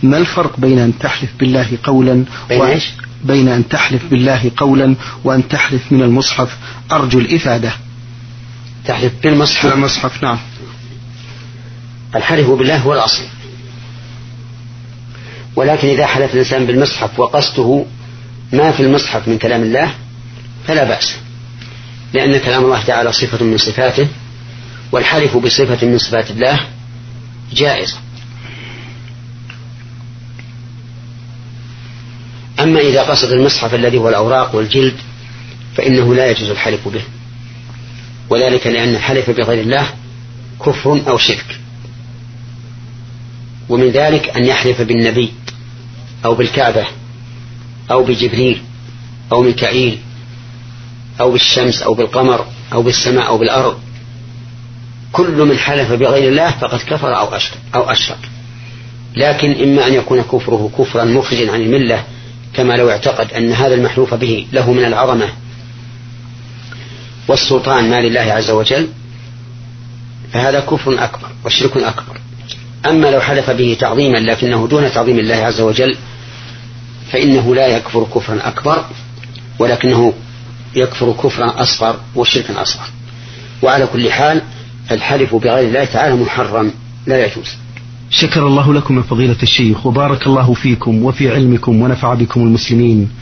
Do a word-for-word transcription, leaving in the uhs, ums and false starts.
ما الفرق بين أن تحلف بالله قولا بين, و... بين أن تحلف بالله قولا وأن تحلف من المصحف؟ أرجو الإفادة. تحلف بالمصحف؟ بالمصحف نعم. الحلف بالله هو الأصل، ولكن إذا حلف الإنسان بالمصحف وقصده ما في المصحف من كلام الله فلا بأس، لأن كلام الله تعالى صفة من صفاته، والحلف بصفة من صفات الله جائز. أما إذا قصد المصحف الذي هو الأوراق والجلد فإنه لا يجوز الحلف به، وذلك لأن الحلف بغير الله كفر أو شرك. ومن ذلك أن يحلف بالنبي أو بالكعبة أو بجبريل أو ميكائيل أو بالشمس أو بالقمر أو بالسماء أو بالأرض، كل من حلف بغير الله فقد كفر أو أشرك, أو أشرك. لكن إما أن يكون كفره كفرا مخرجا عن الملة، كما لو اعتقد أن هذا المحلوف به له من العظمة والسلطان ما لله عز وجل، فهذا كفر أكبر وشرك أكبر. أما لو حلف به تعظيما لكنه دون تعظيم الله عز وجل فإنه لا يكفر كفرا أكبر، ولكنه يكفر كفرا أصغر وشركا أصغر. وعلى كل حال الحلف بغير الله تعالى محرم لا يجوز. شكر الله لكم يا فضيلة الشيخ، وبارك الله فيكم وفي علمكم ونفع بكم المسلمين.